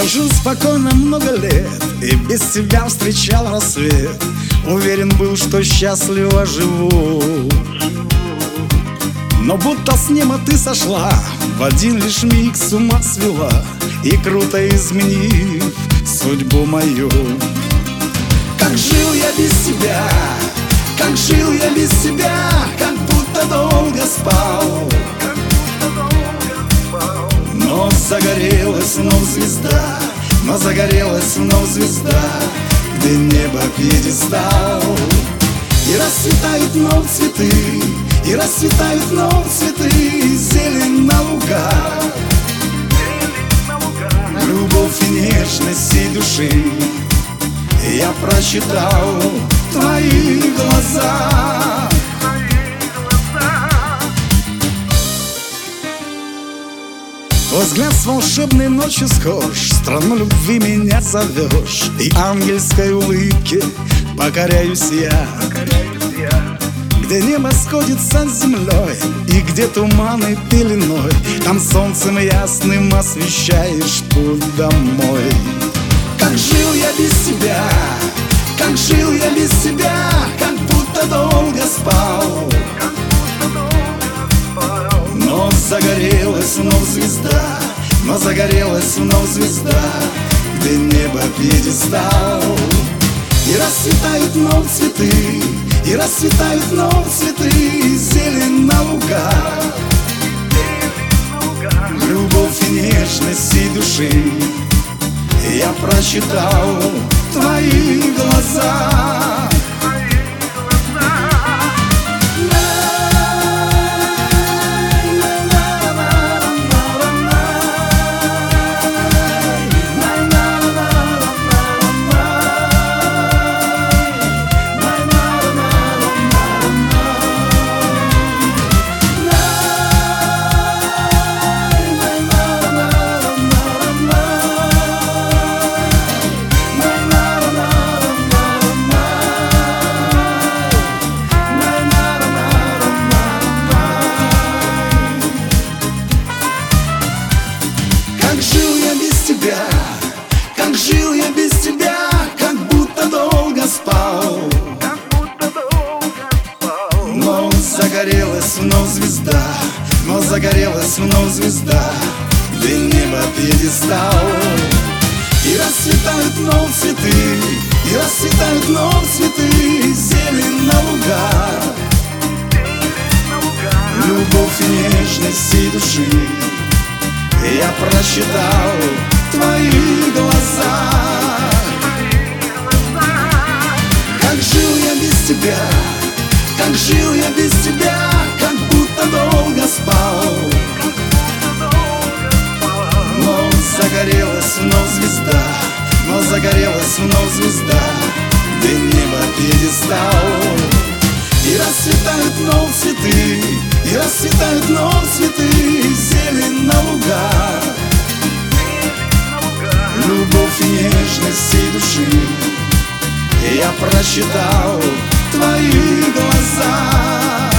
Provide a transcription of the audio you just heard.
жил спокойно много лет и без тебя встречал рассвет. Уверен был, что счастливо живу, но будто с неба ты сошла, в один лишь миг с ума свела, и круто изменив судьбу мою. Как жил я без тебя, как жил я без тебя, как будто долго спал. Но загорелась вновь звезда, но загорелась вновь звезда, где небо пьедестал. И расцветают вновь цветы, и расцветают вновь цветы, зелень на лугах. Любовь и нежность всей души я прочитал в твоих глазах. Твой взгляд с волшебной ночью схож, в страну любви меня зовешь, и ангельской улыбке покоряюсь я. Где небо сходится с землей, и где туманы пеленой, там солнцем ясным освещаешь путь домой. Как жил я без тебя, как жил я без тебя, как будто долго спал. Но загорелась вновь звезда, но загорелась вновь звезда, где небо пьедестал. И расцветают вновь цветы, и расцветают вновь цветы, зелень на лугах. Любовь и нежность всей души я прочитал в твоих глазах. Как жил я без тебя, как жил я без тебя, как будто долго спал. Но загорелась вновь звезда, но загорелась вновь звезда, где небо пьедестал. И расцветают вновь цветы, и расцветают вновь цветы, зелень на лугах. Любовь и нежность всей души я прочитал в твоих глазах. Как жил я без тебя, как жил я без тебя, как будто долго спал. Но загорелась вновь звезда, но загорелась вновь звезда, где небо пьедестал. И расцветают вновь цветы, и расцветают вновь цветы, зелень на лугах. Любовь и нежность всей души я прочитал в твоих глазах.